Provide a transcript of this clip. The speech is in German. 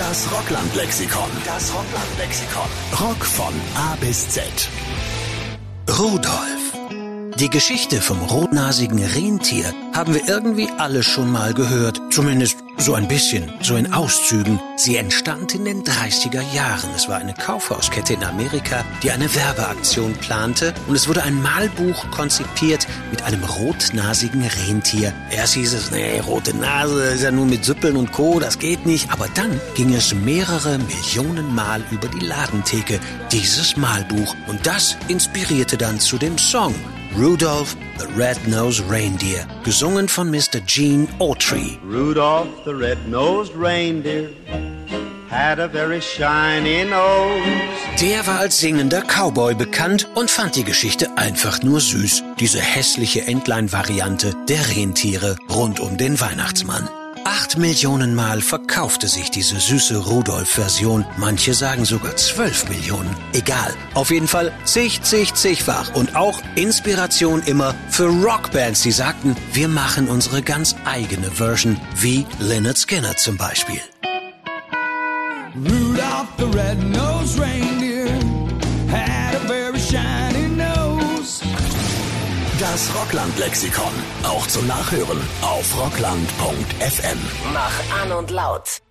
Das Rockland-Lexikon. Das Rockland-Lexikon. Rock von A bis Z. Rudolf. Die Geschichte vom rotnasigen Rentier haben wir irgendwie alle schon mal gehört. Zumindest so ein bisschen, so in Auszügen. Sie entstand in den 30er Jahren. Es war eine Kaufhauskette in Amerika, die eine Werbeaktion plante. Und es wurde ein Malbuch konzipiert mit einem rotnasigen Rentier. Erst hieß es, nee, rote Nase ist ja nur mit Süppeln und Co., das geht nicht. Aber dann ging es mehrere Millionen Mal über die Ladentheke, dieses Malbuch. Und das inspirierte dann zu dem Song Rudolph the Red-Nosed Reindeer, gesungen von Mr. Gene Autry. Rudolph the red-nosed reindeer had a very shiny nose. Der war als singender Cowboy bekannt und fand die Geschichte einfach nur süß. Diese hässliche Entlein-Variante der Rentiere rund um den Weihnachtsmann. 8 Millionen Mal verkaufte sich diese süße Rudolf-Version. Manche sagen sogar 12 Millionen. Egal. Auf jeden Fall zigfach. Und auch Inspiration immer für Rockbands, die sagten, wir machen unsere ganz eigene Version, wie Lynyrd Skynyrd zum Beispiel. Rudolph the red-nosed reindeer had a very shiny nose. Das Rockland-Lexikon. Auch zum Nachhören auf rockland.fm. Mach an und laut.